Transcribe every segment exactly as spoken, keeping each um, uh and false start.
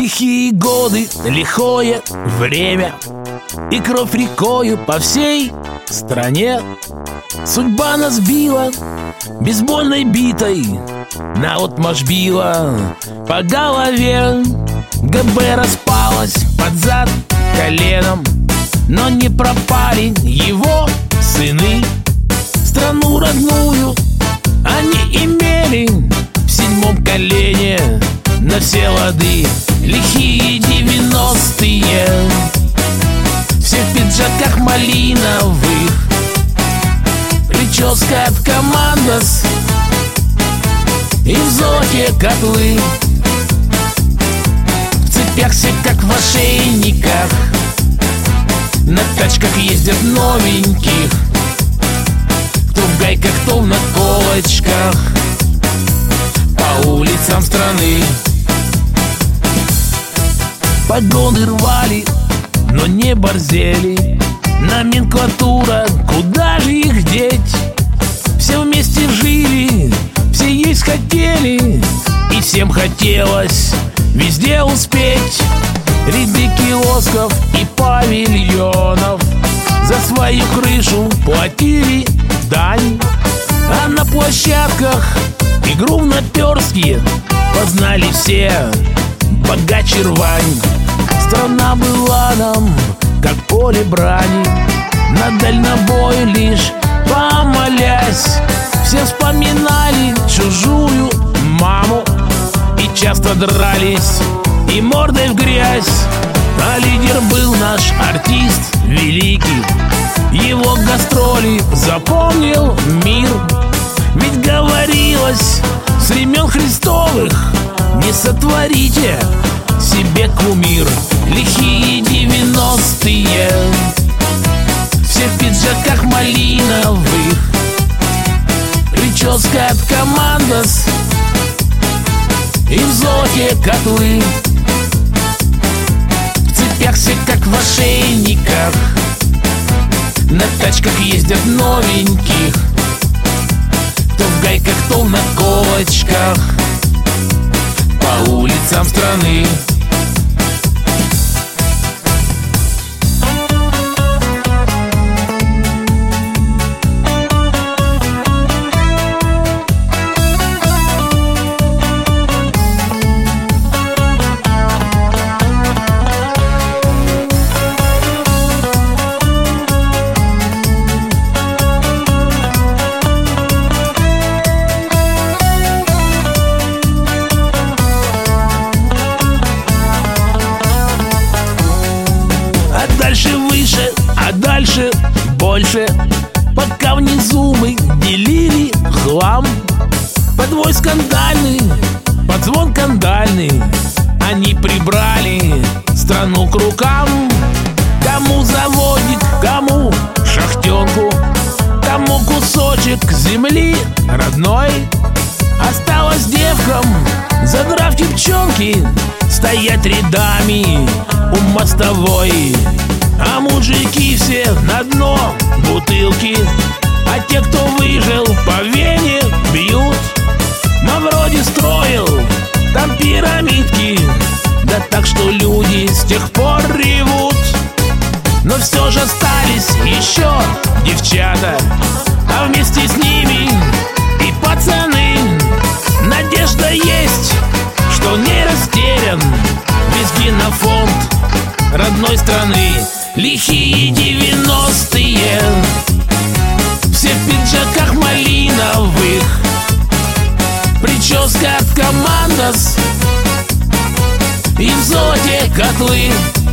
Лихие годы, лихое время, и кровь рекою по всей стране. Судьба нас била бейсбольной битой, наотмашь била по голове. ГБ распалась под зад коленом, но не пропали его сыны. Страну родную они имели в седьмом колене на все лады. Лихие девяностые, все в пиджаках малиновых, прическа от командос и в зоте котлы. В цепях все как в ошейниках, на тачках ездят новеньких, кто в гайках, кто в наколочках, по улицам страны. Погоны рвали, но не борзели. Номенклатура, куда же их деть? Все вместе жили, все есть хотели, и всем хотелось везде успеть. Ряды киосков и павильонов за свою крышу платили дань, а на площадках игру в наперстки познали все богаче рвань. Страна была нам как поле брани, на дальнобой лишь помолясь. Все вспоминали чужую маму и часто дрались и мордой в грязь. А лидер был наш артист великий, его гастроли запомнил мир. Ведь говорилось с времен Христовых: не сотворите себе кумир. Лихие девяностые, все в пиджаках малиновых, прическа от командос и в зоте котлы. В цепях все как в ошейниках, на тачках ездят новеньких, кто в гайках, кто в наколочках, по улицам страны. Дальше выше, а дальше больше, пока внизу мы делили хлам. Подвой скандальный, под звон кандальный, они прибрали страну к рукам. Кому заводик, кому шахтенку, кому кусочек земли родной. Осталось девкам, задрав юбчонки, стоять рядами у мостовой. А мужики все на дно бутылки, а те, кто выжил, по вене бьют. Мавроди строил там пирамидки, да так, что люди с тех пор ревут. Но все же остались еще девчата, а вместе с ними и пацаны. Надежда есть, что не растерян весь генофонд родной страны. Лихие девяностые, все в пиджаках малиновых, прическа от командос и в зоте котлы.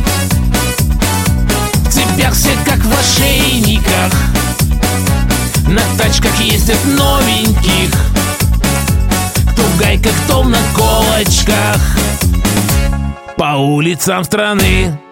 В цепях все как в ошейниках, на тачках ездят новеньких, кто в гайках, кто в наколочках, по улицам страны.